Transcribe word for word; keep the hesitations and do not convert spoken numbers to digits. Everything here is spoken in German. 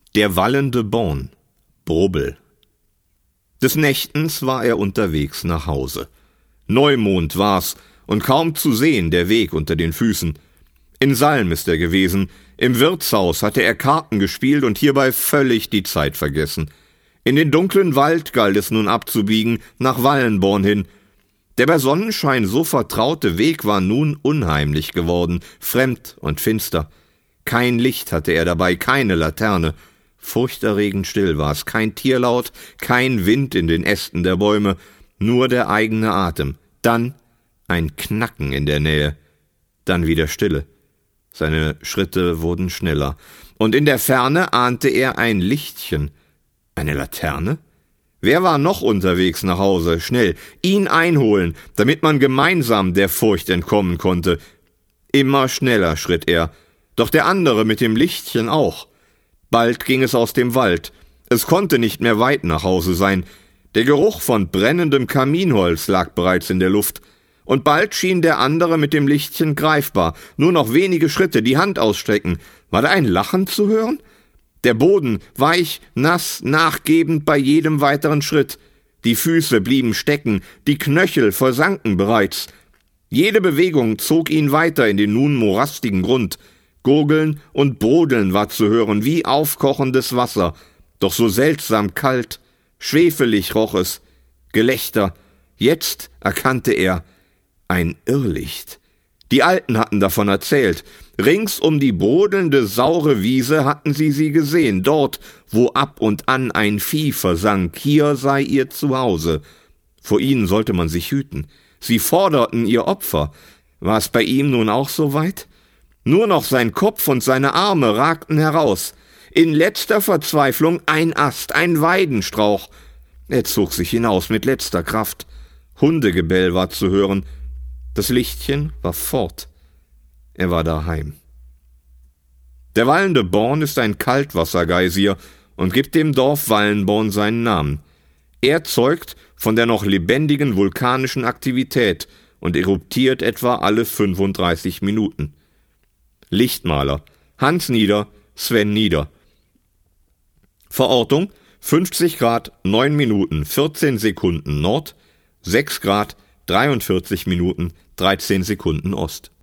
Der wallende Born, Brobel. Des Nächtens war er unterwegs nach Hause. Neumond war's und kaum zu sehen der Weg unter den Füßen. In Salm ist er gewesen, im Wirtshaus hatte er Karten gespielt und hierbei völlig die Zeit vergessen. In den dunklen Wald galt es nun abzubiegen, nach Wallenborn hin. Der bei Sonnenschein so vertraute Weg war nun unheimlich geworden, fremd und finster. Kein Licht hatte er dabei, keine Laterne. Furchterregend still war's, kein Tierlaut, kein Wind in den Ästen der Bäume, nur der eigene Atem. Dann ein Knacken in der Nähe, dann wieder Stille. Seine Schritte wurden schneller, und in der Ferne ahnte er ein Lichtchen. Eine Laterne? Wer war noch unterwegs nach Hause? Schnell, ihn einholen, damit man gemeinsam der Furcht entkommen konnte. Immer schneller schritt er, doch der andere mit dem Lichtchen auch. Bald ging es aus dem Wald. Es konnte nicht mehr weit nach Hause sein. Der Geruch von brennendem Kaminholz lag bereits in der Luft. Und bald schien der andere mit dem Lichtchen greifbar. Nur noch wenige Schritte, die Hand ausstrecken. War da ein Lachen zu hören? Der Boden, weich, nass, nachgebend bei jedem weiteren Schritt. Die Füße blieben stecken, die Knöchel versanken bereits. Jede Bewegung zog ihn weiter in den nun morastigen Grund. Gurgeln und Brodeln war zu hören, wie aufkochendes Wasser, doch so seltsam kalt, schwefelig roch es. Gelächter, jetzt erkannte er, ein Irrlicht. Die Alten hatten davon erzählt. Rings um die brodelnde, saure Wiese hatten sie sie gesehen, dort, wo ab und an ein Vieh versank, hier sei ihr Zuhause. Vor ihnen sollte man sich hüten. Sie forderten ihr Opfer. War es bei ihm nun auch so weit? Nur noch sein Kopf und seine Arme ragten heraus. In letzter Verzweiflung ein Ast, ein Weidenstrauch. Er zog sich hinaus mit letzter Kraft. Hundegebell war zu hören. Das Lichtchen war fort. Er war daheim. Der wallende Born ist ein Kaltwassergeysir und gibt dem Dorf Wallenborn seinen Namen. Er zeugt von der noch lebendigen vulkanischen Aktivität und eruptiert etwa alle fünfunddreißig Minuten. Lichtmaler: Hans Nieder, Sven Nieder. Verortung: fünfzig Grad, neun Minuten, vierzehn Sekunden Nord, sechs Grad, dreiundvierzig Minuten, dreizehn Sekunden Ost.